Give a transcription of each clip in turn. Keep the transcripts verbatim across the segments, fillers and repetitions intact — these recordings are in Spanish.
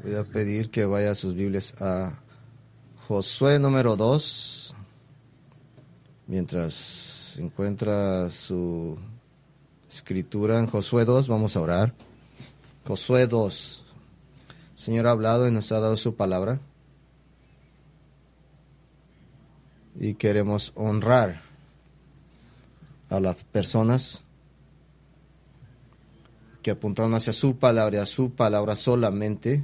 Voy a pedir que vaya a sus Biblias a Josué número dos. Mientras encuentra su escritura en Josué dos, vamos a orar. Josué dos. El Señor ha hablado y nos ha dado su palabra. Y queremos honrar a las personas que apuntaron hacia su palabra, a su palabra solamente,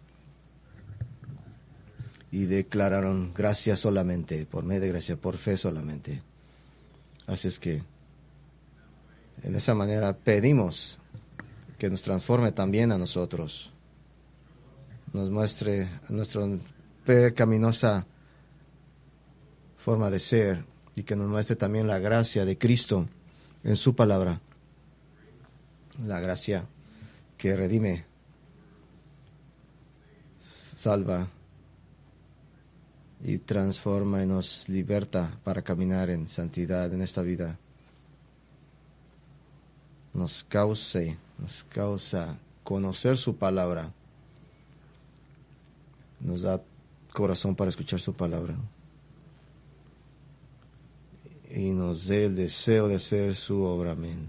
y declararon gracia solamente, por medio de gracia, por fe solamente. Así es que, en esa manera pedimos que nos transforme también a nosotros, nos muestre nuestra pecaminosa forma de ser y que nos muestre también la gracia de Cristo en su palabra, la gracia que redime, salva y transforma y nos liberta para caminar en santidad en esta vida. Nos cause, nos causa conocer su palabra. Nos da corazón para escuchar su palabra. Y nos dé el deseo de hacer su obra. Amén.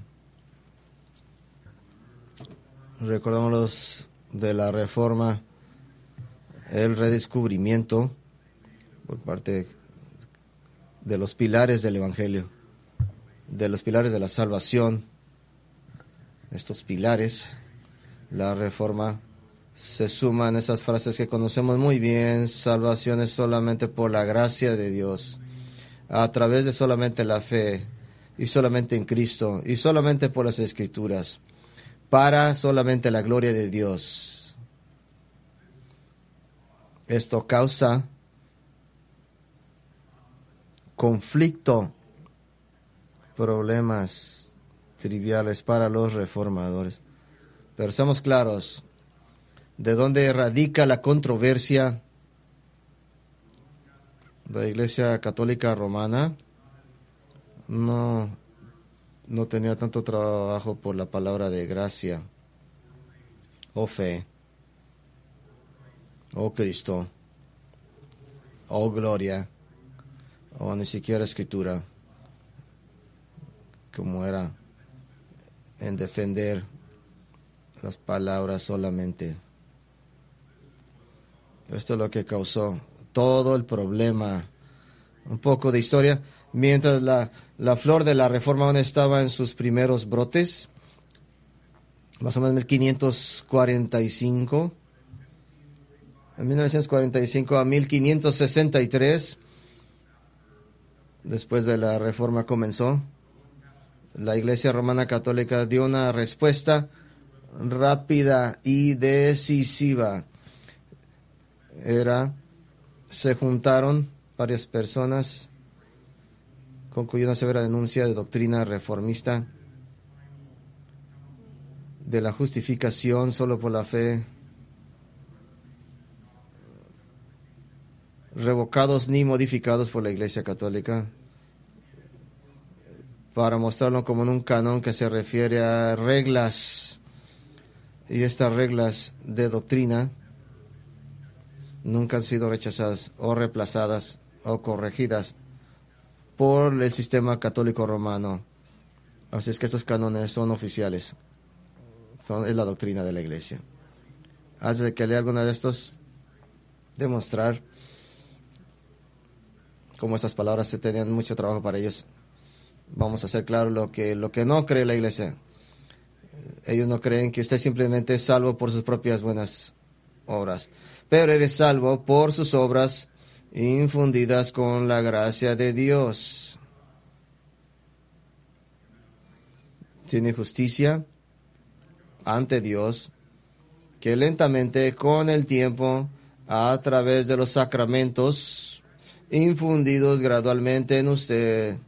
Recordamos de la Reforma, el redescubrimiento por parte de los pilares del Evangelio, de los pilares de la salvación. Estos pilares, la Reforma, se suman esas frases que conocemos muy bien: salvación es solamente por la gracia de Dios, a través de solamente la fe, y solamente en Cristo, y solamente por las Escrituras, para solamente la gloria de Dios. Esto causa conflicto, problemas triviales para los reformadores. Pero seamos claros, ¿de dónde radica la controversia? La Iglesia Católica Romana no, no tenía tanto trabajo por la palabra de gracia, o fe, o Cristo, o gloria, o ni siquiera escritura, como era en defender las palabras solamente. Esto es lo que causó todo el problema. Un poco de historia. Mientras la, la flor de la Reforma aún estaba en sus primeros brotes, más o menos en mil quinientos cuarenta y cinco, en mil novecientos cuarenta y cinco a mil quinientos sesenta y tres, después de la Reforma comenzó, la Iglesia Romana Católica dio una respuesta rápida y decisiva. Era, se juntaron varias personas, concluyó una severa denuncia de doctrina reformista, de la justificación solo por la fe, revocados ni modificados por la Iglesia Católica, para mostrarlo como en un canon que se refiere a reglas, y estas reglas de doctrina nunca han sido rechazadas o reemplazadas o corregidas por el sistema católico romano. Así es que estos cánones son oficiales, son, es la doctrina de la Iglesia. Antes de que lea alguna de estos, demostrar cómo estas palabras se tenían mucho trabajo para ellos. Vamos a hacer claro lo que, lo que no cree la Iglesia. Ellos no creen que usted simplemente es salvo por sus propias buenas obras, pero eres salvo por sus obras infundidas con la gracia de Dios. Tiene justicia ante Dios, que lentamente, con el tiempo, a través de los sacramentos infundidos gradualmente en usted,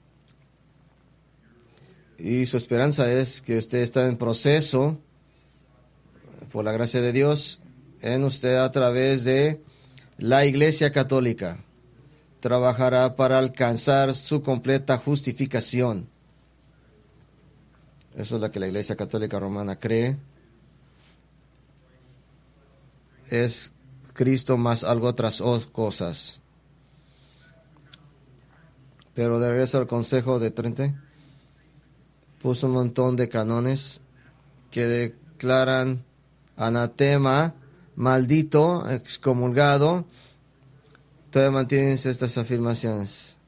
y su esperanza es que usted está en proceso, por la gracia de Dios, en usted a través de la Iglesia Católica. Trabajará para alcanzar su completa justificación. Eso es lo que la Iglesia Católica Romana cree. es Cristo más algo otras cosas. Pero de regreso al Consejo de Trente, puso un montón de canones que declaran anatema, maldito, excomulgado. Todavía mantienen estas afirmaciones.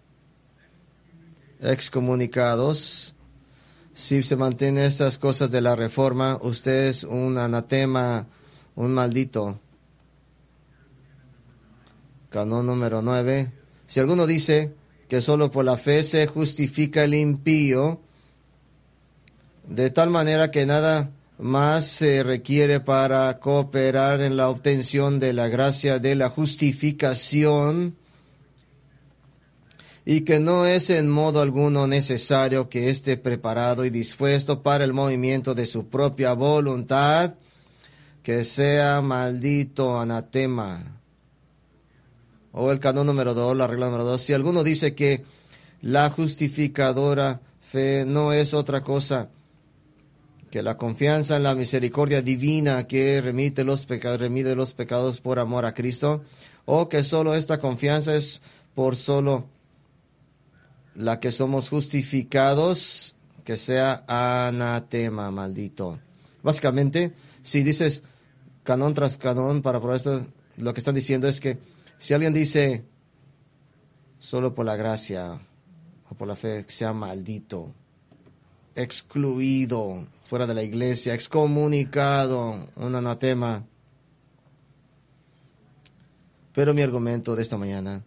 Excomunicados. Si se mantienen estas cosas de la reforma, usted es un anatema, un maldito. Canón número nueve. Si alguno dice que solo por la fe se justifica el impío, de tal manera que nada más se requiere para cooperar en la obtención de la gracia de la justificación, y que no es en modo alguno necesario que esté preparado y dispuesto para el movimiento de su propia voluntad, que sea maldito anatema. O el canón número dos, la regla número dos. Si alguno dice que la justificadora fe no es otra cosa que la confianza en la misericordia divina que remite los pecados, remite los pecados por amor a Cristo, o que solo esta confianza es por solo la que somos justificados, que sea anatema, maldito. Básicamente, si dices canón tras canón para probar esto, lo que están diciendo es que si alguien dice solo por la gracia o por la fe, que sea maldito, excluido, fuera de la iglesia, excomunicado, un anatema. Pero mi argumento de esta mañana,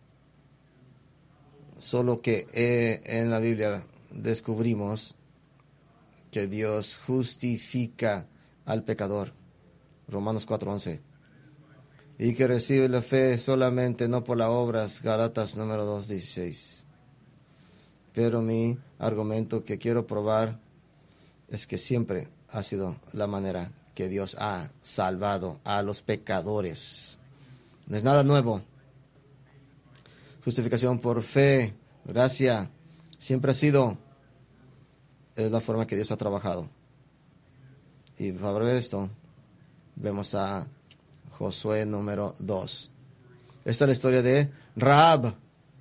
solo que eh, en la Biblia descubrimos que Dios justifica al pecador, Romanos cuatro once, y que recibe la fe solamente no por las obras, Gálatas número dos dieciséis. Pero mi argumento que quiero probar es que siempre ha sido la manera que Dios ha salvado a los pecadores. No es nada nuevo. Justificación por fe, gracia, siempre ha sido, es la forma que Dios ha trabajado. Y para ver esto, vemos a Josué número dos. Esta es la historia de Rahab.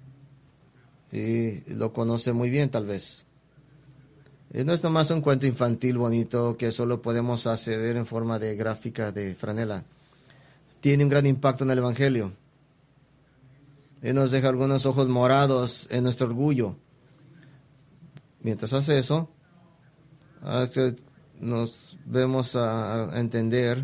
Y lo conoce muy bien, tal vez. Y no es nomás un cuento infantil bonito que solo podemos acceder en forma de gráfica de franela. Tiene un gran impacto en el Evangelio. Y nos deja algunos ojos morados en nuestro orgullo. Mientras hace eso, hace, nos vemos a, a entender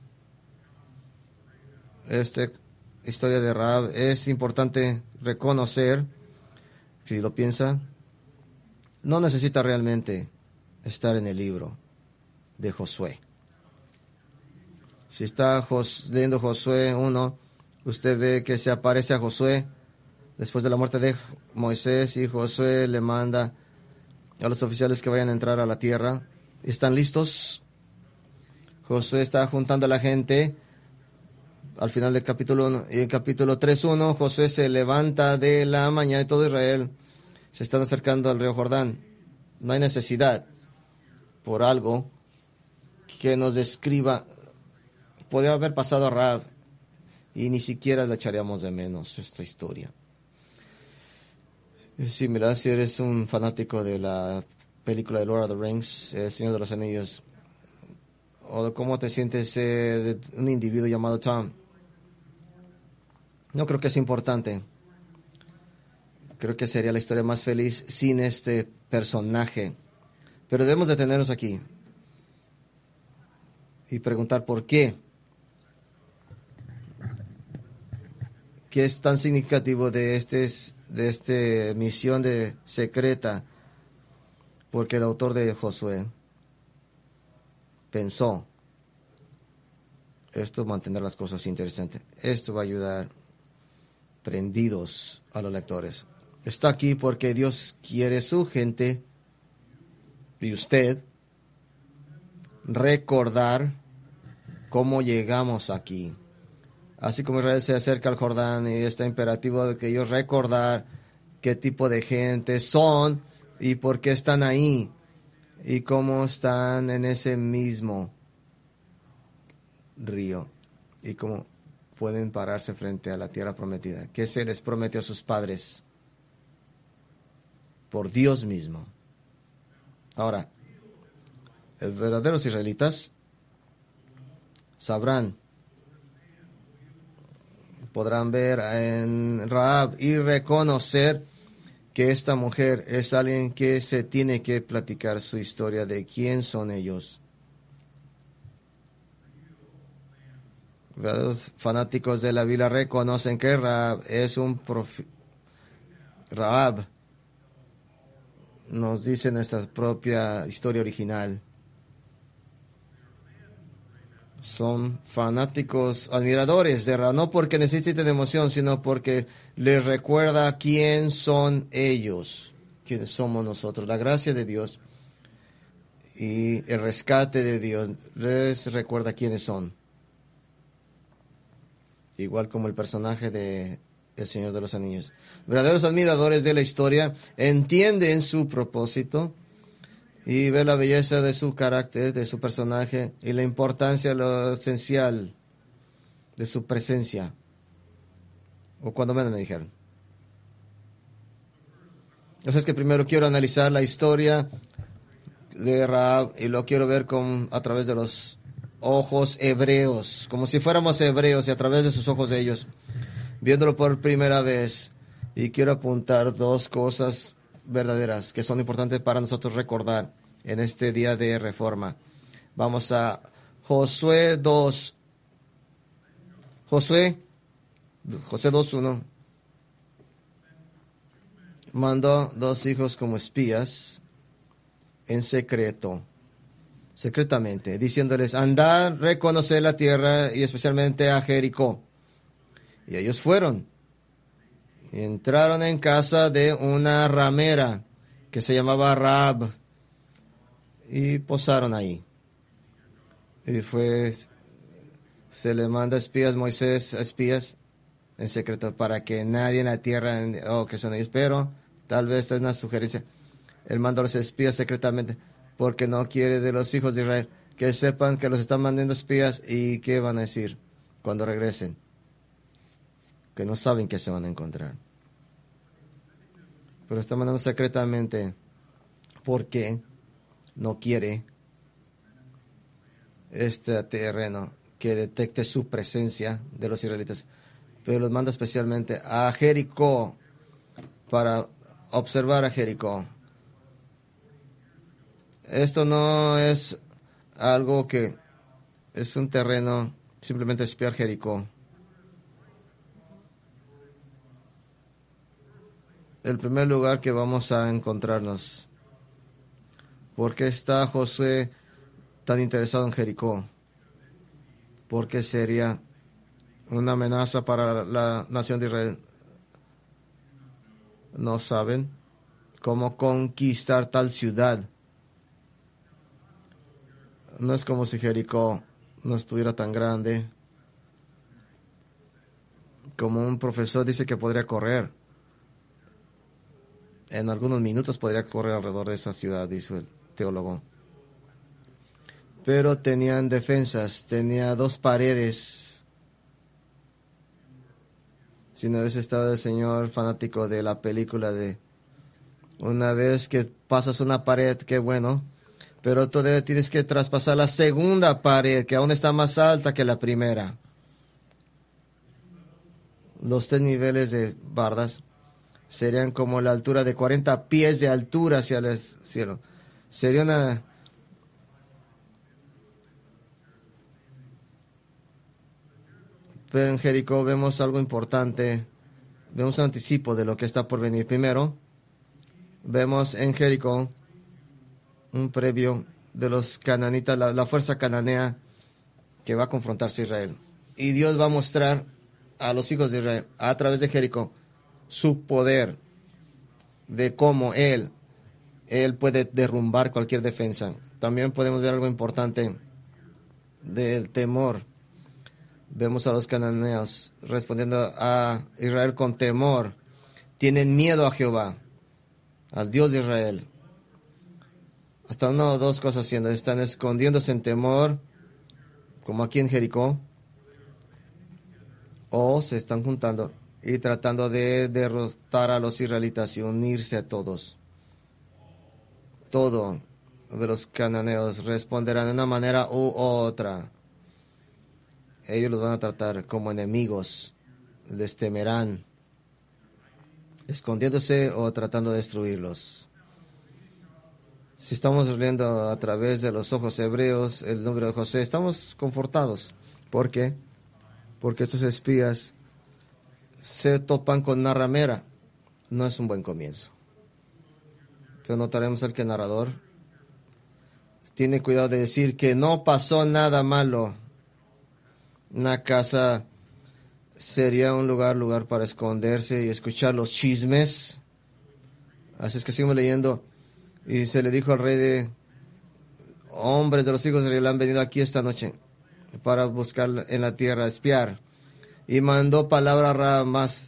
esta historia de Rahab. Es importante reconocer, si lo piensa, no necesita realmente estar en el libro de Josué. Si está Jos, leyendo Josué uno, usted ve que se aparece a Josué después de la muerte de Moisés, y Josué le manda a los oficiales que vayan a entrar a la tierra. ¿Están listos? Josué está juntando a la gente. Al final del capítulo uno, y en capítulo tres uno, Josué se levanta de la mañana y todo Israel se están acercando al río Jordán. No hay necesidad por algo que nos describa. Podría haber pasado a Rahab y ni siquiera le echaríamos de menos esta historia. Sí, mira, si eres un fanático de la película de Lord of the Rings, El Señor de los Anillos, o de cómo te sientes eh, de un individuo llamado Tom, no creo que es importante. Creo que sería la historia más feliz sin este personaje. Pero debemos detenernos aquí y preguntar por qué. ¿Qué es tan significativo de este de esta misión de secreta? Porque el autor de Josué pensó, esto va a mantener las cosas interesantes. Esto va a ayudar prendidos a los lectores. Está aquí porque Dios quiere su gente y usted recordar cómo llegamos aquí. Así como Israel se acerca al Jordán y está imperativo de que ellos recordar qué tipo de gente son y por qué están ahí y cómo están en ese mismo río. y cómo pueden pararse frente a la tierra prometida, que se les prometió a sus padres por Dios mismo. Ahora, los verdaderos israelitas sabrán, podrán ver en Rahab y reconocer que esta mujer es alguien que se tiene que platicar su historia de quién son ellos. Los fanáticos de la Biblia reconocen que Rahab es un profeta. Rahab nos dice nuestra propia historia original. Son fanáticos, admiradores de Rahab, no porque necesiten emoción, sino porque les recuerda quién son ellos, quiénes somos nosotros. La gracia de Dios y el rescate de Dios les recuerda quiénes son. Igual como el personaje de El Señor de los Anillos. Verdaderos admiradores de la historia entienden su propósito y ven la belleza de su carácter, de su personaje y la importancia, lo esencial de su presencia. O cuando menos me dijeron. Entonces es que primero quiero analizar la historia de Rahab y lo quiero ver con, a través de los ojos hebreos, como si fuéramos hebreos y a través de sus ojos de ellos, viéndolo por primera vez. Y quiero apuntar dos cosas verdaderas que son importantes para nosotros recordar en este día de reforma. Vamos a Josué dos. Josué, Josué dos uno. Mandó dos hijos como espías en secreto. secretamente, diciéndoles, andad, reconocer la tierra y especialmente a Jericó. Y ellos fueron. Y entraron en casa de una ramera que se llamaba Rahab y posaron ahí. Y fue, se le manda espías, Moisés, espías en secreto para que nadie en la tierra, oh, que son ellos, pero tal vez esta es una sugerencia. Él manda a los espías secretamente porque no quiere de los hijos de Israel que sepan que los están mandando espías y qué van a decir cuando regresen, que no saben qué se van a encontrar. Pero está mandando secretamente porque no quiere este terreno que detecte su presencia de los israelitas. Pero los manda especialmente a Jericó para observar a Jericó. Esto no es algo que es un terreno, simplemente espiar Jericó. El primer lugar que vamos a encontrarnos. ¿Por qué está Josué tan interesado en Jericó? Porque sería una amenaza para la nación de Israel. No saben cómo conquistar tal ciudad. No es como si Jericó no estuviera tan grande. Como un profesor dice que podría correr. En algunos minutos podría correr alrededor de esa ciudad, dice el teólogo. Pero tenían defensas, tenía dos paredes. Si no hubiese estado el señor fanático de la película de una vez que pasas una pared, qué bueno, pero todavía tienes que traspasar la segunda pared, que aún está más alta que la primera. Los tres niveles de bardas serían como la altura de cuarenta pies de altura hacia el cielo. Sería una... Pero en Jericó vemos algo importante. Vemos un anticipo de lo que está por venir. Primero, vemos en Jericó un previo de los cananitas, la, la fuerza cananea que va a confrontarse a Israel. Y Dios va a mostrar a los hijos de Israel, a través de Jericó, su poder, de cómo Él, Él puede derrumbar cualquier defensa. También podemos ver algo importante del temor. Vemos a los cananeos respondiendo a Israel con temor. Tienen miedo a Jehová, al Dios de Israel. Hasta una o dos cosas haciendo. Están escondiéndose en temor, como aquí en Jericó, o se están juntando y tratando de derrotar a los israelitas y unirse a todos. Todo de los cananeos responderán de una manera u otra. Ellos los van a tratar como enemigos, les temerán, escondiéndose o tratando de destruirlos. Si estamos leyendo a través de los ojos hebreos el nombre de José, estamos confortados. ¿Por qué? Porque estos espías se topan con una ramera. No es un buen comienzo. Pero notaremos el que el narrador tiene cuidado de decir que no pasó nada malo. Una casa sería un lugar, lugar para esconderse y escuchar los chismes. Así es que seguimos leyendo. Y se le dijo al rey de hombres de los hijos de Israel han venido aquí esta noche para buscar en la tierra, espiar. Y mandó palabra más.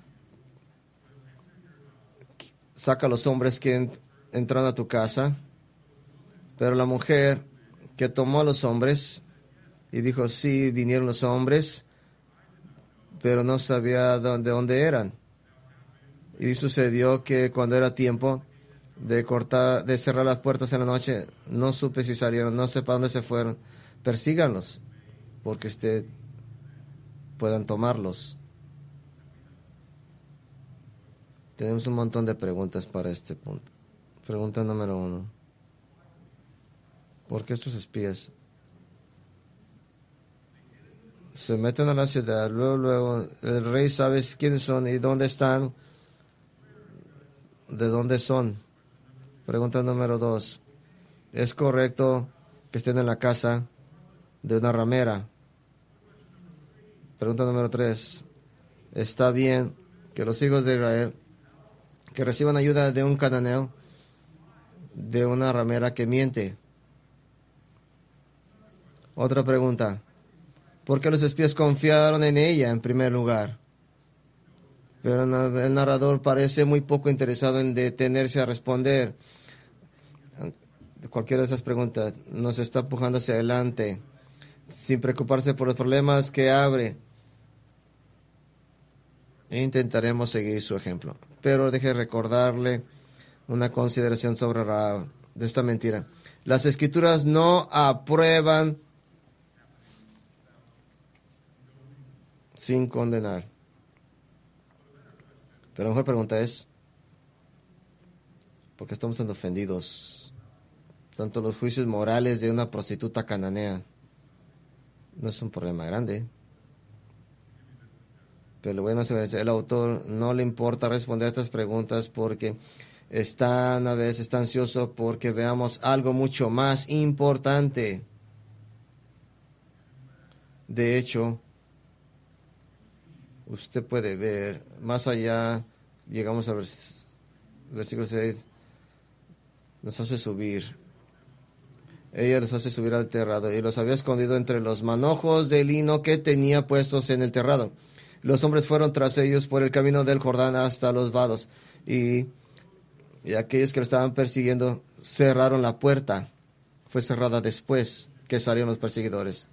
Saca a los hombres que entraron a tu casa. Pero la mujer que tomó a los hombres y dijo, sí, vinieron los hombres, pero no sabía de dónde eran. Y sucedió que cuando era tiempo de cortar, de cerrar las puertas en la noche, no supe si salieron, no sé para dónde se fueron. Persíganlos, porque usted puedan tomarlos. Tenemos un montón de preguntas para este punto. Pregunta número uno. ¿Por qué estos espías se meten a la ciudad? Luego, luego, el rey sabe quiénes son y dónde están, de dónde son. Pregunta número dos. ¿Es correcto que estén en la casa de una ramera? Pregunta número tres. ¿Está bien que los hijos de Israel que reciban ayuda de un cananeo, de una ramera que miente? Otra pregunta. ¿Por qué los espías confiaron en ella en primer lugar? Pero el narrador parece muy poco interesado en detenerse a responder. Cualquiera de esas preguntas nos está empujando hacia adelante, sin preocuparse por los problemas que abre. E intentaremos seguir su ejemplo. Pero deje recordarle una consideración sobre Rahab, de esta mentira. Las escrituras no aprueban sin condenar. Pero la mejor pregunta es, ¿por qué estamos tan ofendidos? Tanto los juicios morales de una prostituta cananea no es un problema grande. Pero bueno, el autor no le importa responder a estas preguntas porque está a veces está ansioso porque veamos algo mucho más importante. De hecho, usted puede ver más allá, llegamos al vers- versículo seis, nos hace subir. Ella los hace subir al terrado y los había escondido entre los manojos de lino que tenía puestos en el terrado. Los hombres fueron tras ellos por el camino del Jordán hasta los vados y, y aquellos que lo estaban persiguiendo cerraron la puerta. Fue cerrada después que salieron los perseguidores.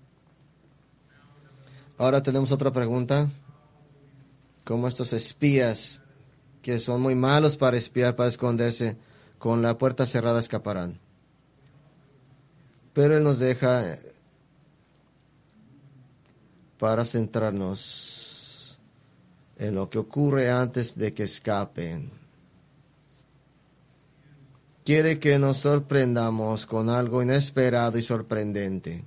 Ahora tenemos otra pregunta. ¿Cómo estos espías, que son muy malos para espiar, para esconderse, con la puerta cerrada escaparán? Pero él nos deja para centrarnos en lo que ocurre antes de que escapen. Quiere que nos sorprendamos con algo inesperado y sorprendente.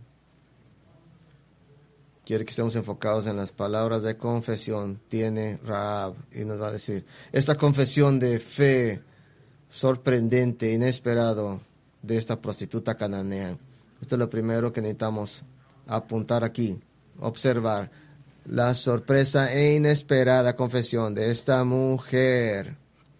Quiere que estemos enfocados en las palabras de confesión. Tiene Rahab y nos va a decir, esta confesión de fe sorprendente, inesperado de esta prostituta cananea. Esto es lo primero que necesitamos apuntar aquí, observar la sorpresa e inesperada confesión de esta mujer.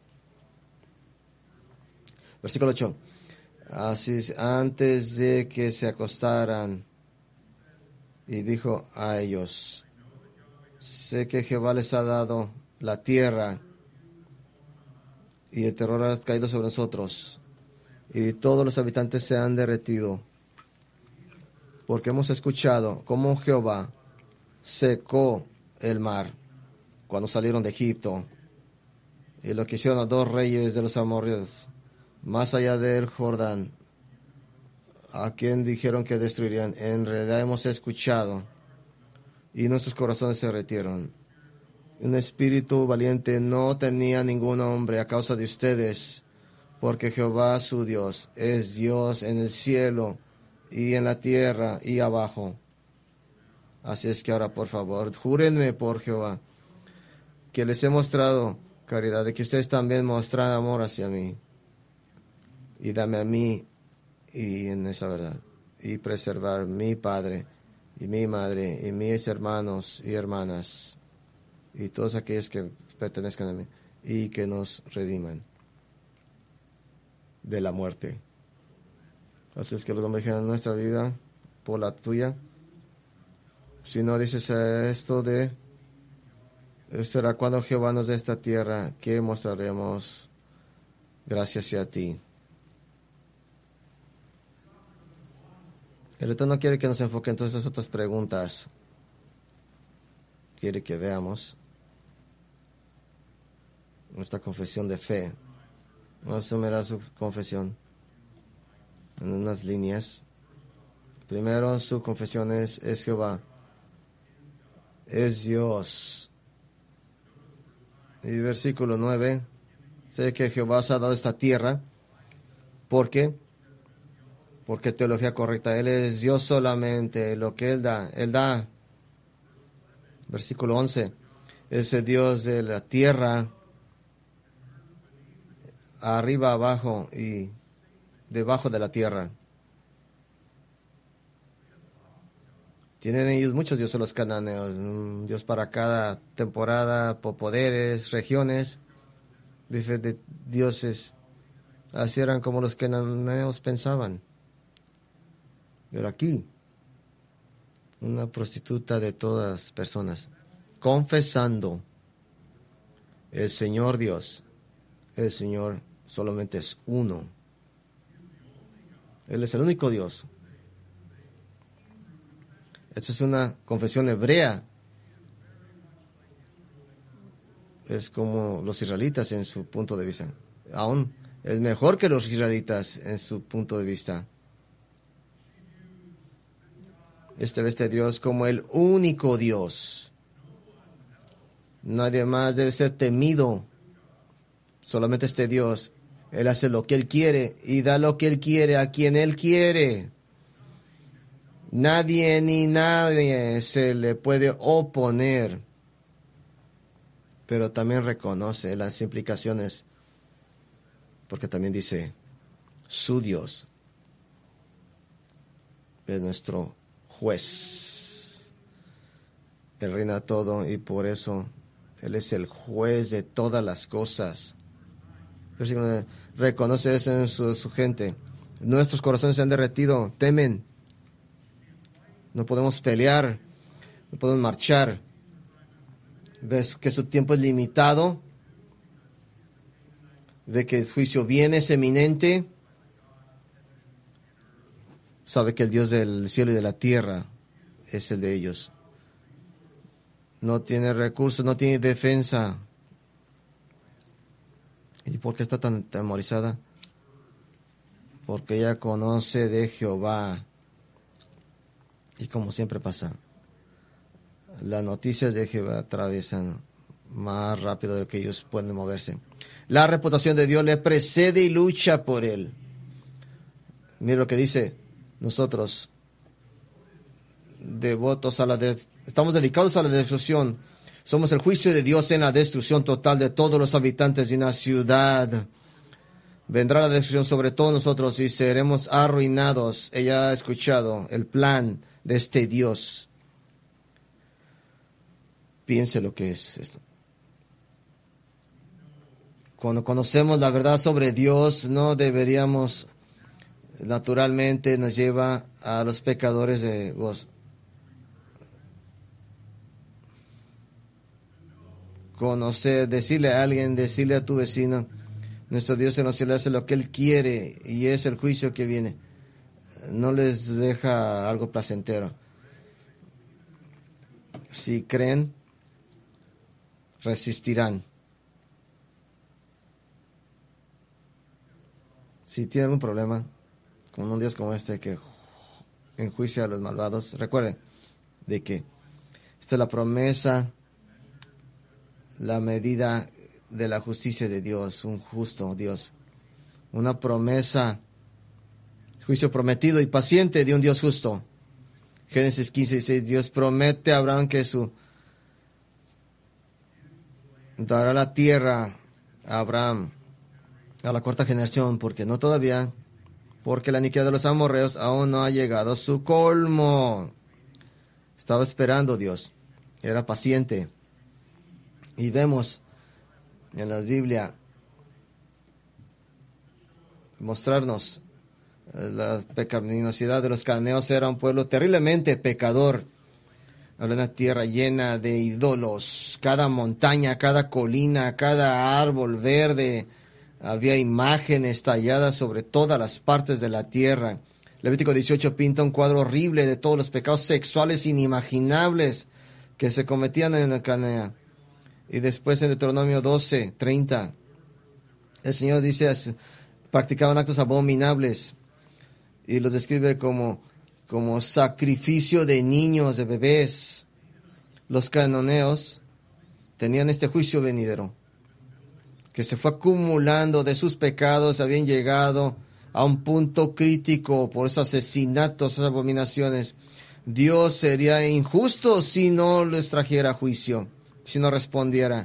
Versículo ocho. Así, antes de que se acostaran, y dijo a ellos, sé que Jehová les ha dado la tierra y el terror ha caído sobre nosotros y todos los habitantes se han derretido, porque hemos escuchado cómo Jehová secó el mar cuando salieron de Egipto, y lo que hicieron a dos reyes de los amorreos más allá del Jordán, a quien dijeron que destruirían. En realidad hemos escuchado y nuestros corazones se retiraron. Un espíritu valiente no tenía ningún hombre a causa de ustedes, porque Jehová su Dios es Dios en el cielo y en la tierra y abajo. Así es que ahora, por favor, júrenme por Jehová, que les he mostrado caridad, de que ustedes también mostran amor hacia mí, y dame a mí y en esa verdad, y preservar mi padre y mi madre y mis hermanos y hermanas y todos aquellos que pertenezcan a mí, y que nos rediman de la muerte. Así es que los hombres en nuestra vida por la tuya. Si no dices esto de esto era cuando Jehová nos dé esta tierra, que mostraremos gracias a ti. El Eterno quiere que nos enfoque en todas esas otras preguntas. Quiere que veamos nuestra confesión de fe. Vamos a sumerar su confesión en unas líneas. Primero, su confesión es, es Jehová. Es Dios. Y versículo nueve. Sé que Jehová os ha dado esta tierra. ¿Por qué? Porque teología correcta. Él es Dios solamente. Lo que Él da, Él da. Versículo once. Ese Dios de la tierra, arriba, abajo y debajo de la tierra. Tienen ellos muchos dioses los cananeos, un Dios para cada temporada, por poderes, regiones, diferentes dioses. Así eran como los cananeos pensaban. Pero aquí, una prostituta de todas personas, confesando, el Señor Dios, el Señor solamente es uno. Él es el único Dios. Esta es una confesión hebrea. Es como los israelitas en su punto de vista. Aún es mejor que los israelitas en su punto de vista. Este ve este Dios como el único Dios. Nadie más debe ser temido. Solamente este Dios. Él hace lo que Él quiere y da lo que Él quiere a quien Él quiere. Nadie ni nadie se le puede oponer. Pero también reconoce las implicaciones. Porque también dice, su Dios es nuestro juez. Él reina todo y por eso Él es el juez de todas las cosas. Reconoce eso en su, su gente. Nuestros corazones se han derretido, temen. No podemos pelear, no podemos marchar. Ves que su tiempo es limitado. Ve que el juicio viene, es eminente. Sabe que el Dios del cielo y de la tierra es el de ellos. No tiene recursos, no tiene defensa. ¿Y por qué está tan temorizada? Porque ella conoce de Jehová. Y como siempre pasa, las noticias de Jehová atraviesan más rápido de lo que ellos pueden moverse. La reputación de Dios le precede y lucha por él. Mira lo que dice, nosotros, devotos a la de, estamos dedicados a la destrucción. Somos el juicio de Dios en la destrucción total de todos los habitantes de una ciudad. Vendrá la destrucción sobre todos nosotros y seremos arruinados. Ella ha escuchado el plan de este Dios. Piense lo que es esto. Cuando conocemos la verdad sobre Dios, no deberíamos, naturalmente nos lleva a los pecadores de vos. Conocer, decirle a alguien, decirle a tu vecino, nuestro Dios en los cielos hace lo que Él quiere y es el juicio que viene. No les deja algo placentero. Si creen resistirán. Si tienen un problema con un Dios como este que enjuicia a los malvados, recuerden de que esta es la promesa, la medida de la justicia de Dios, un justo Dios. Una promesa, juicio prometido y paciente de un Dios justo. Génesis quince, dieciséis, Dios promete a Abraham que su dará la tierra a Abraham, a la cuarta generación, porque no todavía, porque la iniquidad de los amorreos aún no ha llegado a su colmo. Estaba esperando Dios, era paciente. Y vemos en la Biblia mostrarnos la pecaminosidad de los cananeos. Era un pueblo terriblemente pecador. Habla de una tierra llena de ídolos. Cada montaña, cada colina, cada árbol verde, había imágenes talladas sobre todas las partes de la tierra. Levítico dieciocho pinta un cuadro horrible de todos los pecados sexuales inimaginables que se cometían en el Canaán. Y después en Deuteronomio doce, treinta, el Señor dice, practicaban actos abominables y los describe como, como sacrificio de niños, de bebés. Los cananeos tenían este juicio venidero, que se fue acumulando de sus pecados, habían llegado a un punto crítico por esos asesinatos, esas abominaciones. Dios sería injusto si no les trajera juicio, si no respondiera.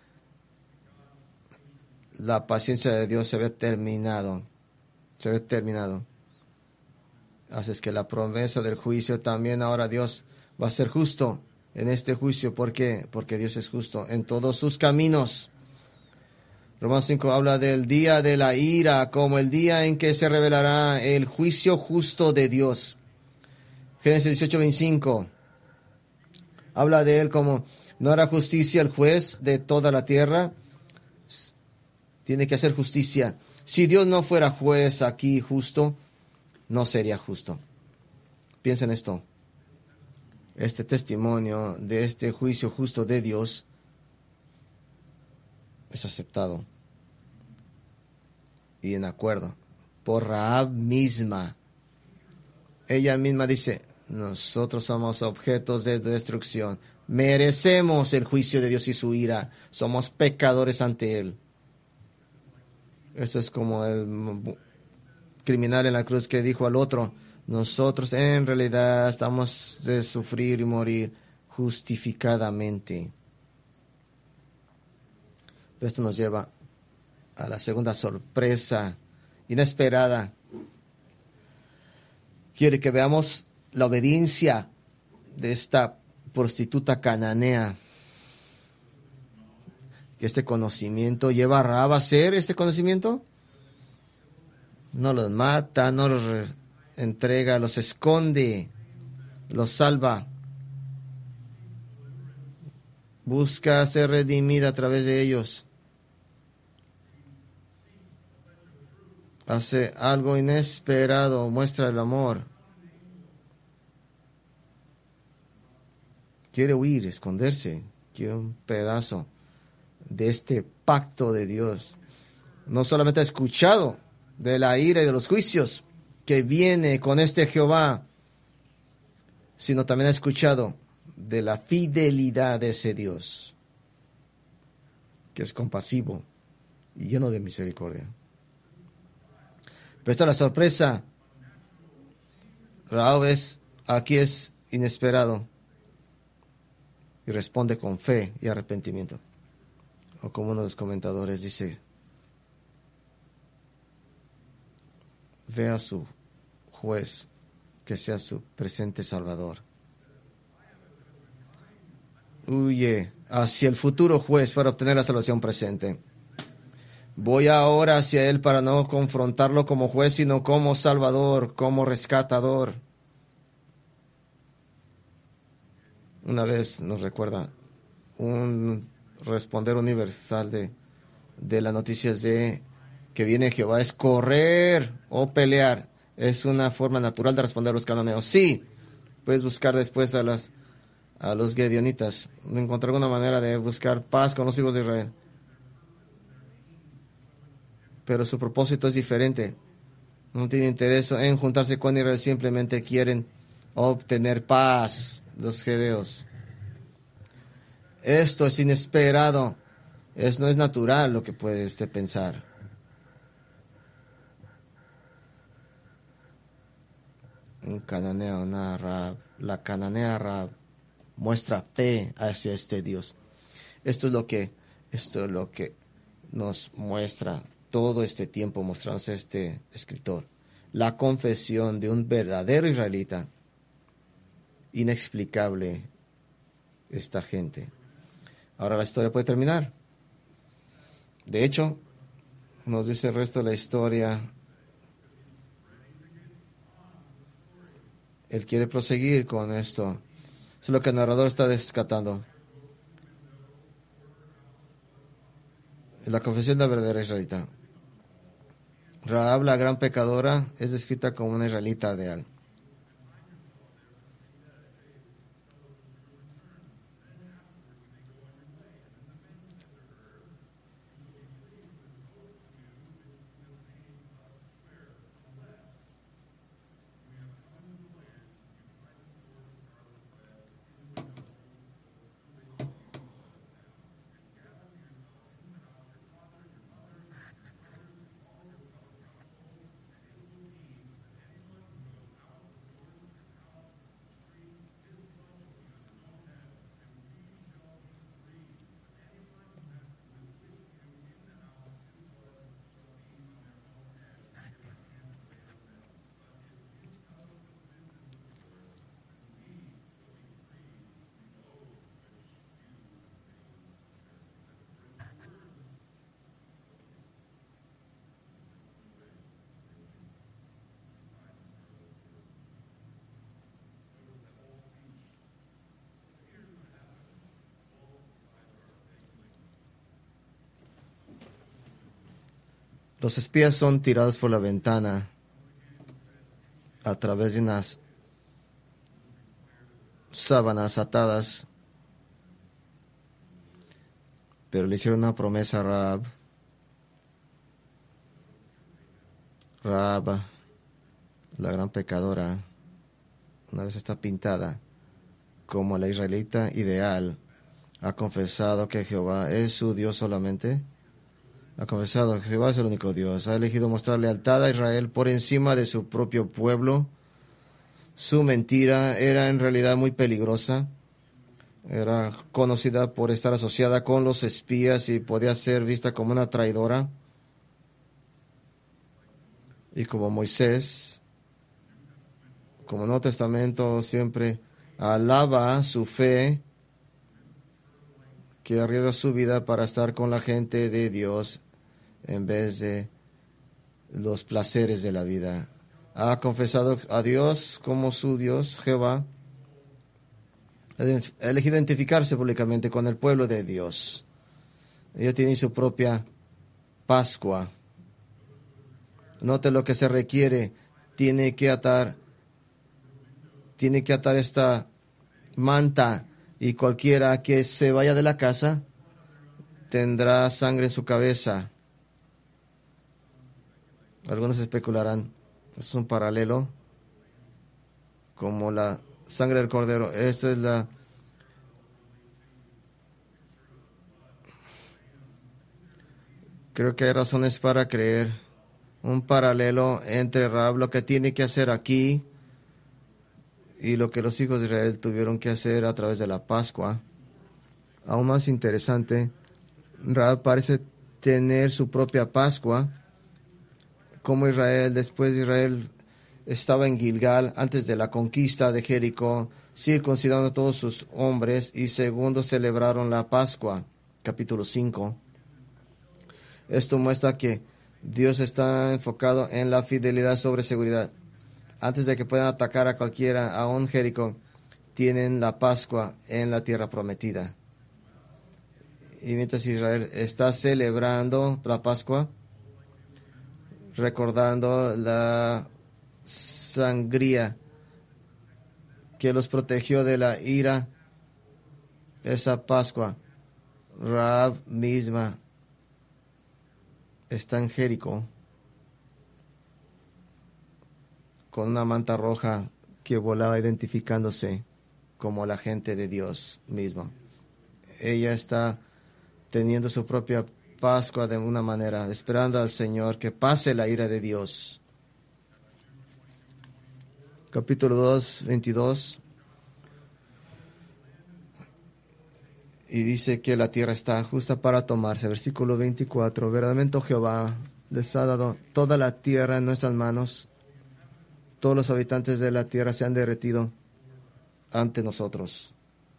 La paciencia de Dios se había terminado, se había terminado. Así es que la promesa del juicio también ahora Dios va a ser justo en este juicio. ¿Por qué? Porque Dios es justo en todos sus caminos. Romanos cinco habla del día de la ira como el día en que se revelará el juicio justo de Dios. Génesis dieciocho, veinticinco habla de él como no hará justicia el juez de toda la tierra. Tiene que hacer justicia. Si Dios no fuera juez aquí justo, no sería justo. Piensen esto. Este testimonio de este juicio justo de Dios es aceptado y en acuerdo por Rahab misma. Ella misma dice, nosotros somos objetos de destrucción, merecemos el juicio de Dios y su ira, somos pecadores ante Él. Eso es como el criminal en la cruz que dijo al otro, nosotros en realidad estamos de sufrir y morir justificadamente. Esto nos lleva a la segunda sorpresa inesperada. Quiere que veamos la obediencia de esta prostituta cananea. Que este conocimiento lleva a Rahab a hacer este conocimiento. No los mata, no los entrega, los esconde, los salva. Busca ser redimida a través de ellos. Hace algo inesperado, muestra el amor. Quiere huir, esconderse. Quiere un pedazo de este pacto de Dios. No solamente ha escuchado de la ira y de los juicios que viene con este Jehová, sino también ha escuchado de la fidelidad de ese Dios, que es compasivo y lleno de misericordia. Pero esta es la sorpresa. Rahab es, aquí es inesperado y responde con fe y arrepentimiento. O como uno de los comentadores dice, ve a su juez, que sea su presente Salvador. Huye hacia el futuro juez para obtener la salvación presente. Voy ahora hacia él para no confrontarlo como juez, sino como Salvador, como rescatador. Una vez nos recuerda un responder universal de, de las noticias de que viene Jehová es correr o pelear. Es una forma natural de responder a los cananeos. Sí, puedes buscar después a las a los Gedeonitas, de encontrar una manera de buscar paz con los hijos de Israel. Pero su propósito es diferente. No tienen interés en juntarse con Israel, simplemente quieren obtener paz, los gedeos. Esto es inesperado, es, no es natural lo que puede usted pensar. Un cananeo, una Rab, la cananea Rab muestra fe hacia este Dios. Esto es lo que, esto es lo que nos muestra todo este tiempo, mostrarnos este escritor. La confesión de un verdadero israelita. Inexplicable esta gente. Ahora la historia puede terminar. De hecho, nos dice el resto de la historia. Él quiere proseguir con esto. Eso es lo que el narrador está descatando. La confesión de la verdadera israelita. Rahab, la gran pecadora, es descrita como una israelita ideal. Los espías son tirados por la ventana a través de unas sábanas atadas, pero le hicieron una promesa a Rahab. Rahab, la gran pecadora, una vez está pintada como la israelita ideal, ha confesado que Jehová es su Dios solamente. Ha confesado que Jehová es el único Dios. Ha elegido mostrar lealtad a Israel por encima de su propio pueblo. Su mentira era en realidad muy peligrosa. Era conocida por estar asociada con los espías y podía ser vista como una traidora. Y como Moisés, como Nuevo Testamento, siempre alaba su fe, que arriesga su vida para estar con la gente de Dios en vez de los placeres de la vida. Ha confesado a Dios como su Dios, Jehová. Ha elegido identificarse públicamente con el pueblo de Dios. Ella tiene su propia Pascua. Note lo que se requiere. Tiene que atar, tiene que atar esta manta, y cualquiera que se vaya de la casa tendrá sangre en su cabeza. Algunos especularán, es un paralelo, como la sangre del cordero. Esto es la... Creo que hay razones para creer un paralelo entre Rahab, lo que tiene que hacer aquí, y lo que los hijos de Israel tuvieron que hacer a través de la Pascua. Aún más interesante, Rahab parece tener su propia Pascua, como Israel. Después de Israel estaba en Gilgal, antes de la conquista de Jericó, circuncidando a todos sus hombres, y segundo celebraron la Pascua, capítulo cinco. Esto muestra que Dios está enfocado en la fidelidad sobre seguridad. Antes de que puedan atacar a cualquiera, aún Jericó, tienen la Pascua en la tierra prometida. Y mientras Israel está celebrando la Pascua, recordando la sangría que los protegió de la ira esa Pascua, Rahab misma está en Jericó con una manta roja que volaba identificándose como la gente de Dios misma. Ella está teniendo su propia Pascua de una manera, esperando al Señor que pase la ira de Dios. Capítulo dos, veintidós. Y dice que la tierra está justa para tomarse. Versículo veinticuatro. Verdaderamente Jehová les ha dado toda la tierra en nuestras manos. Todos los habitantes de la tierra se han derretido ante nosotros.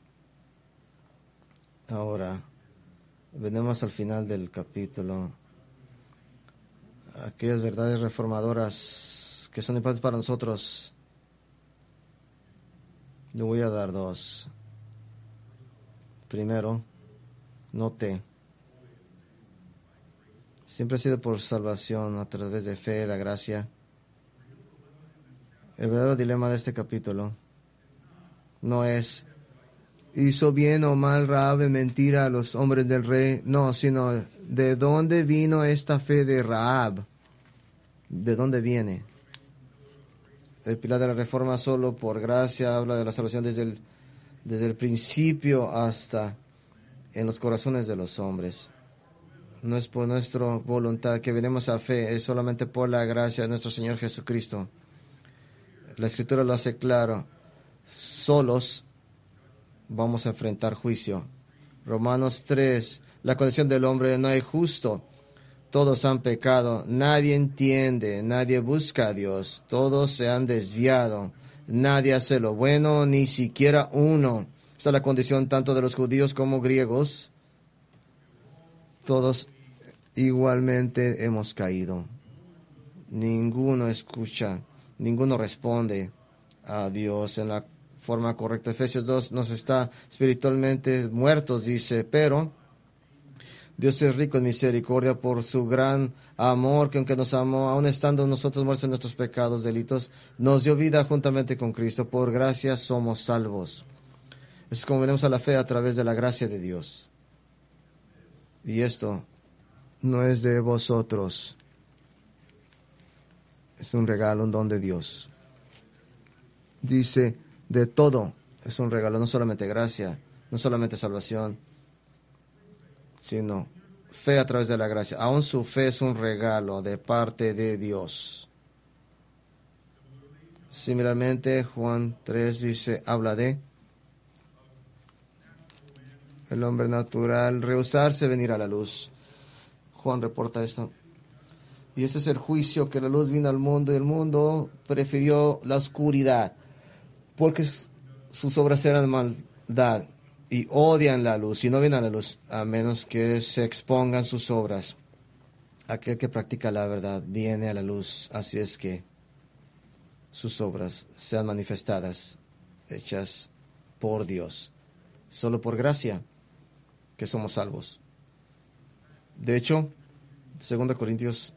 Ahora, venimos al final del capítulo. Aquellas verdades reformadoras que son importantes para nosotros. Le voy a dar dos. Primero, note. Siempre ha sido por salvación a través de fe, la gracia. El verdadero dilema de este capítulo no es hizo bien o mal Rahab en mentira a los hombres del rey, no, sino de dónde vino esta fe de Rahab, de dónde viene. El pilar de la reforma solo por gracia habla de la salvación desde el, desde el principio hasta en los corazones de los hombres. No es por nuestra voluntad que venimos a fe, es solamente por la gracia de nuestro Señor Jesucristo. La Escritura lo hace claro. Solos vamos a enfrentar juicio. Romanos tres. La condición del hombre no hay justo. Todos han pecado. Nadie entiende. Nadie busca a Dios. Todos se han desviado. Nadie hace lo bueno, ni siquiera uno. Esta es la condición tanto de los judíos como griegos. Todos igualmente hemos caído. Ninguno escucha. Ninguno responde a Dios en la forma correcta. Efesios dos nos está espiritualmente muertos, dice, pero Dios es rico en misericordia por su gran amor, que aunque nos amó, aun estando nosotros muertos en nuestros pecados, delitos, nos dio vida juntamente con Cristo. Por gracia somos salvos. Es como venimos a la fe a través de la gracia de Dios. Y esto no es de vosotros. Es un regalo, un don de Dios. Dice, de todo es un regalo, no solamente gracia, no solamente salvación, sino fe a través de la gracia. Aún su fe es un regalo de parte de Dios. Similarmente, Juan tres dice, habla de el hombre natural, rehusarse venir a la luz. Juan reporta esto. Y este es el juicio, que la luz vino al mundo y el mundo prefirió la oscuridad, porque sus obras eran maldad y odian la luz y no vienen a la luz a menos que se expongan sus obras. Aquel que practica la verdad viene a la luz, así es que sus obras sean manifestadas, hechas por Dios. Solo por gracia que somos salvos. De hecho, Segunda Corintios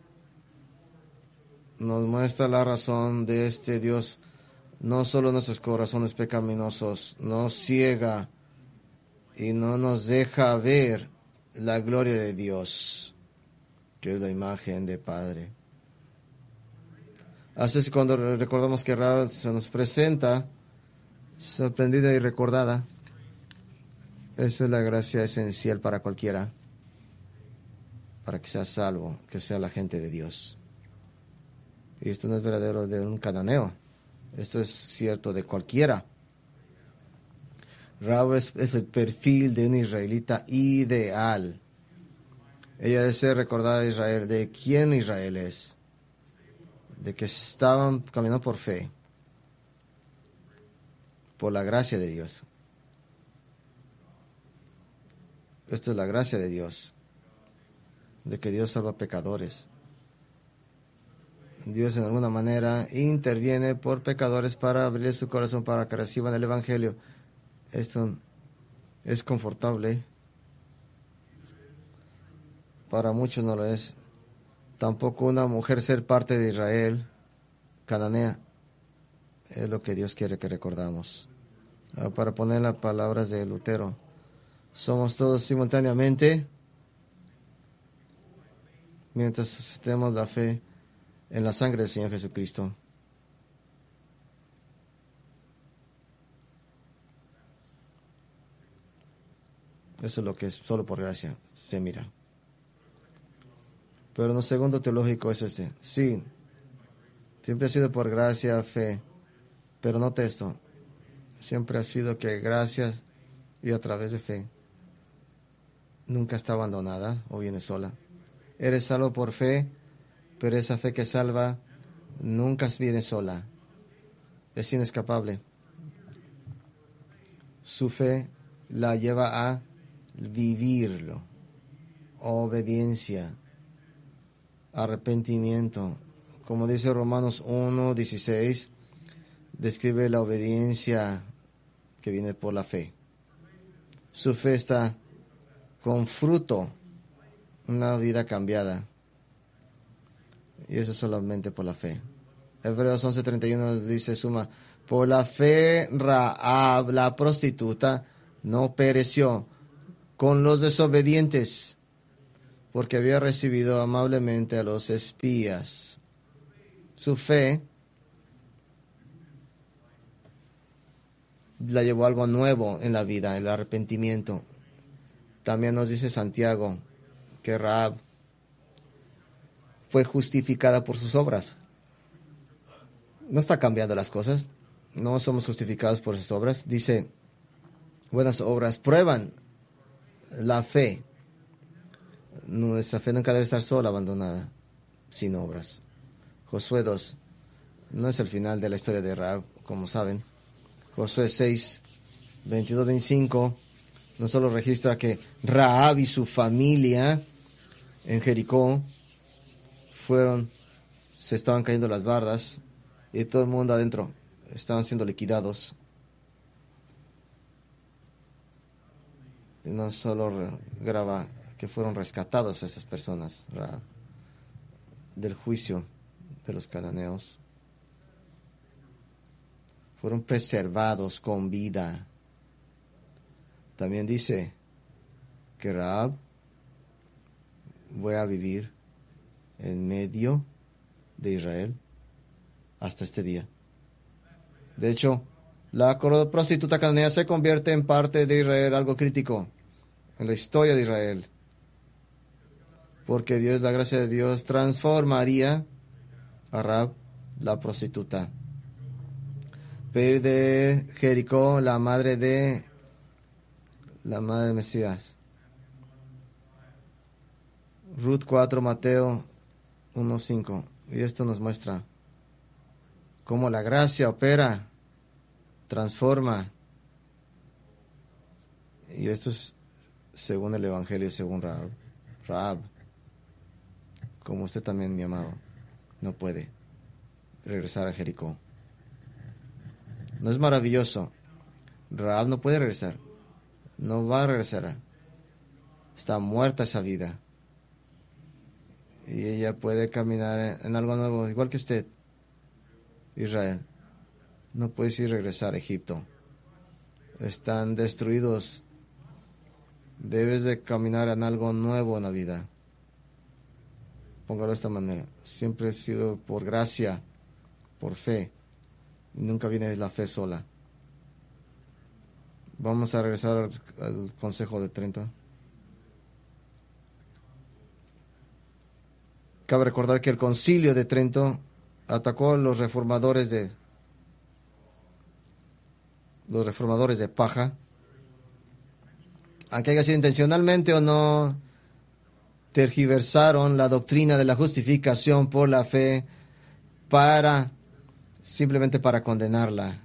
nos muestra la razón de este Dios. No solo nuestros corazones pecaminosos, nos ciega y no nos deja ver la gloria de Dios, que es la imagen de Padre. Así es cuando recordamos que Rahab se nos presenta sorprendida y recordada. Esa es la gracia esencial para cualquiera, para que sea salvo, que sea la gente de Dios. Y esto no es verdadero de un cananeo. Esto es cierto de cualquiera. Rahab es, es el perfil de un israelita ideal. Ella debe ser recordada de Israel. ¿De quién Israel es? De que estaban caminando por fe, por la gracia de Dios. Esto es la gracia de Dios, de que Dios salva pecadores. Dios en alguna manera interviene por pecadores para abrir su corazón para que reciban el Evangelio. Esto es confortable. Para muchos no lo es. Tampoco una mujer ser parte de Israel, cananea, es lo que Dios quiere que recordamos. Para poner las palabras de Lutero, Somos todos simultáneamente, mientras tenemos la fe en la sangre del Señor Jesucristo. Eso es lo que es solo por gracia se mira. Pero el segundo teológico es este. Sí, siempre ha sido por gracia, fe, pero note esto. Siempre ha sido que gracias y a través de fe. Nunca está abandonada o viene sola. Eres salvo por fe, pero esa fe que salva nunca viene sola. Es inescapable. Su fe la lleva a vivirlo. Obediencia. Arrepentimiento. Como dice Romanos uno dieciséis, describe la obediencia que viene por la fe. Su fe está con fruto, una vida cambiada. Y eso solamente por la fe. Hebreos once treinta y uno dice, suma, por la fe Rahab, la prostituta, no pereció con los desobedientes, porque había recibido amablemente a los espías. Su fe la llevó a algo nuevo en la vida, el arrepentimiento. También nos dice Santiago que Rahab fue justificada por sus obras. No está cambiando las cosas. No somos justificados por sus obras. Dice, buenas obras prueban la fe. Nuestra fe nunca debe estar sola, abandonada, sin obras. Josué dos. No es el final de la historia de Rahab, como saben. Josué seis, veintidós, veinticinco. No solo registra que Rahab y su familia en Jericó fueron, se estaban cayendo las bardas y todo el mundo adentro estaban siendo liquidados. Y no solo graba que fueron rescatados esas personas, Rahab, del juicio de los cananeos. Fueron preservados con vida. También dice que Rahab voy a vivir en medio de Israel hasta este día. De hecho, la prostituta cananea se convierte en parte de Israel, algo crítico en la historia de Israel. Porque Dios, la gracia de Dios, transformaría a Rahab, la prostituta. Pero de Jericó, la madre de la madre de Mesías. Ruth cuatro, Mateo uno cinco. Y esto nos muestra cómo la gracia opera, transforma. Y esto es según el Evangelio, según Rahab. Rahab, como usted también, mi amado, no puede regresar a Jericó. ¿No es maravilloso? Rahab no puede regresar. No va a regresar. Está muerta esa vida. Y ella puede caminar en algo nuevo, igual que usted, Israel. No puedes ir a regresar a Egipto. Están destruidos. Debes de caminar en algo nuevo en la vida. Póngalo de esta manera. Siempre he sido por gracia, por fe. Y nunca viene la fe sola. Vamos a regresar al, al Consejo de Trento. Cabe recordar que el Concilio de Trento atacó a los reformadores de los reformadores de paja, aunque haya sido intencionalmente o no, tergiversaron la doctrina de la justificación por la fe para simplemente para condenarla.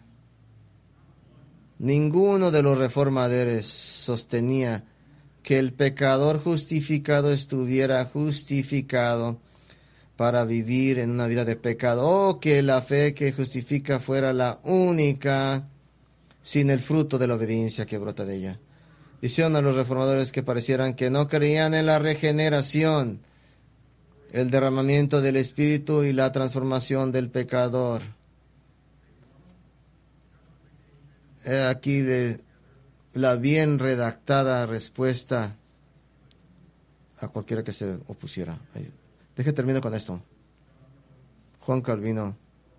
Ninguno de los reformadores sostenía que el pecador justificado estuviera justificado para vivir en una vida de pecado, o que la fe que justifica fuera la única sin el fruto de la obediencia que brota de ella. Hicieron a los reformadores que parecieran que no creían en la regeneración, el derramamiento del Espíritu y la transformación del pecador. Aquí de la bien redactada respuesta a cualquiera que se opusiera. Deje termino con esto. Juan Calvino,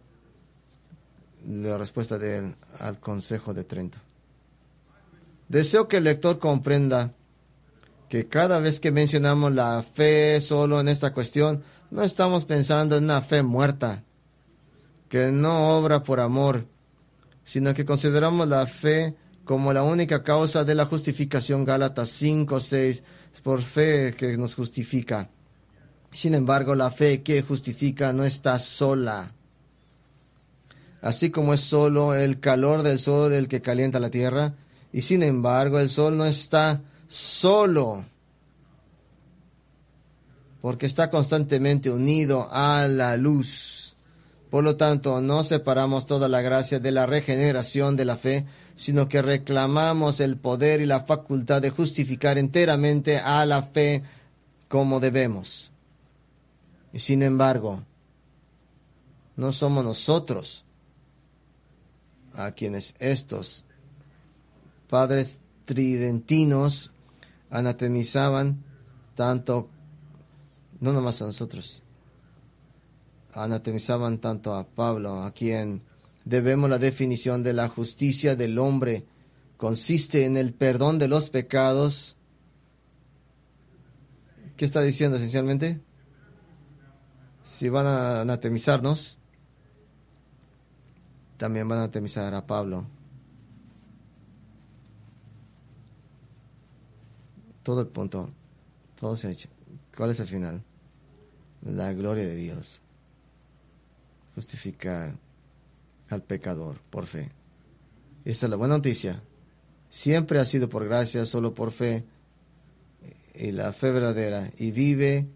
la respuesta de él al Consejo de Trento. Deseo que el lector comprenda que cada vez que mencionamos la fe solo en esta cuestión, no estamos pensando en una fe muerta, que no obra por amor, sino que consideramos la fe como la única causa de la justificación. Gálatas cinco seis, es por fe que nos justifica. Sin embargo, la fe que justifica no está sola. Así como es solo el calor del sol el que calienta la tierra, y sin embargo el sol no está solo, porque está constantemente unido a la luz. Por lo tanto, no separamos toda la gracia de la regeneración de la fe, sino que reclamamos el poder y la facultad de justificar enteramente a la fe como debemos. Y sin embargo, no somos nosotros a quienes estos padres tridentinos anatemizaban tanto, no nomás a nosotros, anatemizaban tanto a Pablo, a quien debemos la definición de la justicia del hombre. Consiste en el perdón de los pecados. ¿Qué está diciendo esencialmente? Si van a anatemizarnos, también van a anatemizar a Pablo. Todo el punto, todo se ha hecho. ¿Cuál es el final? La gloria de Dios. Justificar al pecador por fe. Esta es la buena noticia. Siempre ha sido por gracia, solo por fe. Y la fe verdadera. Y vive,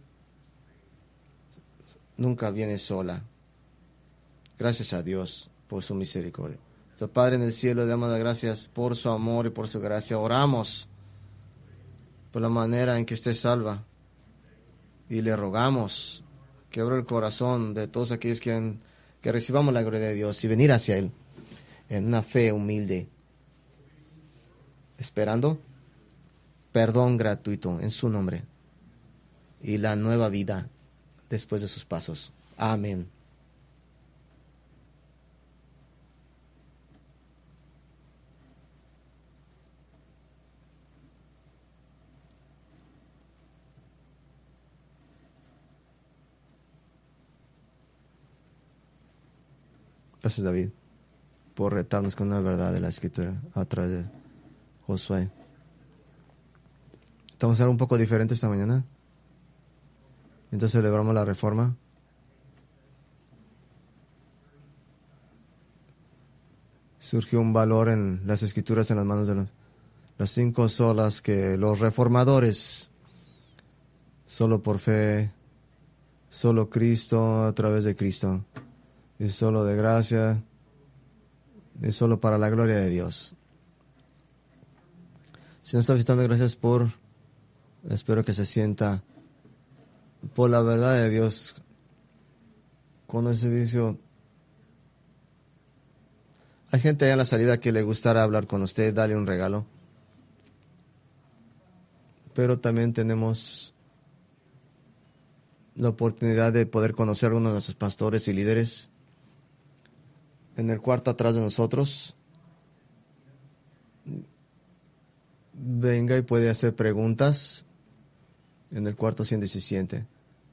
nunca viene sola. Gracias a Dios por su misericordia. Nuestro Padre en el cielo, le damos las gracias por su amor y por su gracia. Oramos por la manera en que usted salva. Y le rogamos que abra el corazón de todos aquellos que, han, que recibamos la gloria de Dios y venir hacia Él en una fe humilde, esperando perdón gratuito en su nombre y la nueva vida después de sus pasos. Amén. Gracias, David, por retarnos con la verdad de la Escritura a través de Josué. Estamos a ser un poco diferentes esta mañana. Mientras celebramos la Reforma, surgió un valor en las Escrituras en las manos de los, las cinco solas que los reformadores, solo por fe, solo Cristo, a través de Cristo, y solo de gracia, y solo para la gloria de Dios. Si nos está visitando, gracias por, espero que se sienta por la verdad de Dios. Cuando el servicio, hay gente allá en la salida que le gustará hablar con usted, darle un regalo. Pero también tenemos la oportunidad de poder conocer a uno de nuestros pastores y líderes en el cuarto atrás de nosotros. Venga y puede hacer preguntas en el cuarto ciento diecisiete.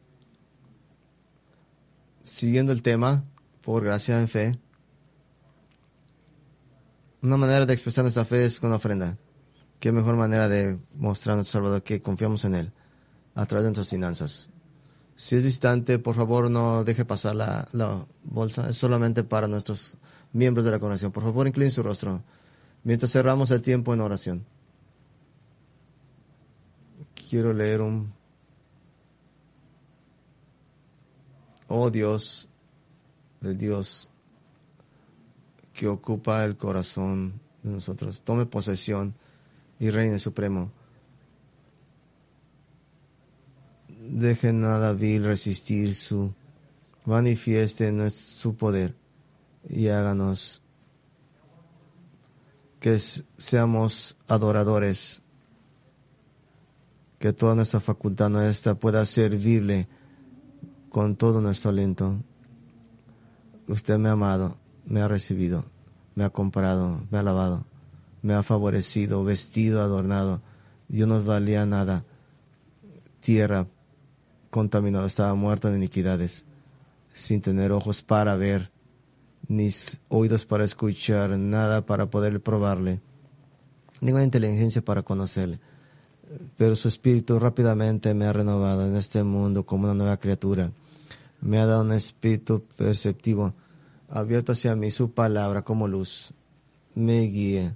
Siguiendo el tema, por gracia en fe, una manera de expresar nuestra fe es con ofrenda. Qué mejor manera de mostrar a nuestro Salvador que confiamos en Él a través de nuestras finanzas. Si es visitante, por favor no deje pasar la, la bolsa. Es solamente para nuestros miembros de la congregación. Por favor, incline su rostro mientras cerramos el tiempo en oración. Quiero leer un... Oh Dios, del Dios que ocupa el corazón de nosotros, tome posesión y reine supremo. Deje nada vil resistir su, manifieste su poder y háganos que seamos adoradores, que toda nuestra facultad nuestra pueda servirle con todo nuestro aliento. Usted me ha amado, me ha recibido, me ha comprado, me ha lavado, me ha favorecido, vestido, adornado. Yo no valía nada. Tierra contaminada, estaba muerto de iniquidades, sin tener ojos para ver, ni oídos para escuchar, nada para poder probarle, ninguna inteligencia para conocerle. Pero su espíritu rápidamente me ha renovado en este mundo como una nueva criatura. Me ha dado un espíritu perceptivo, abierto hacia mí, su palabra como luz. Me guía.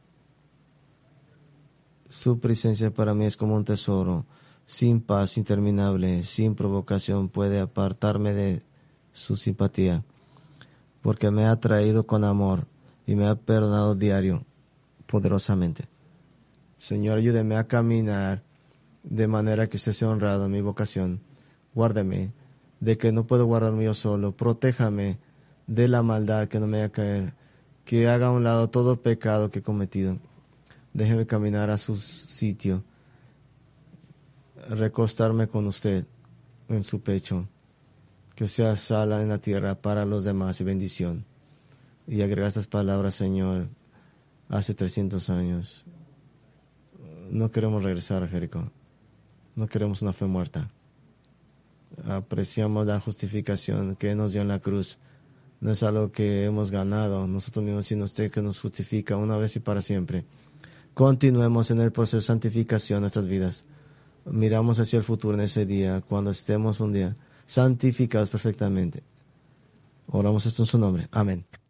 Su presencia para mí es como un tesoro, sin paz interminable, sin provocación puede apartarme de su simpatía, porque me ha traído con amor y me ha perdonado diario, poderosamente. Señor, ayúdeme a caminar de manera que usted sea honrado en mi vocación. Guárdeme de que no puedo guardarme yo solo. Protéjame de la maldad que no me haga caer. Que haga a un lado todo pecado que he cometido. Déjeme caminar a su sitio. Recostarme con usted en su pecho. Que sea sal en la tierra para los demás y bendición. Y agregar estas palabras, Señor, hace trescientos años. No queremos regresar a Jericó. No queremos una fe muerta. Apreciamos la justificación que nos dio en la cruz. No es algo que hemos ganado nosotros mismos, sino usted que nos justifica una vez y para siempre. Continuemos en el proceso de santificación de nuestras vidas. Miramos hacia el futuro en ese día, cuando estemos un día santificados perfectamente. Oramos esto en su nombre. Amén.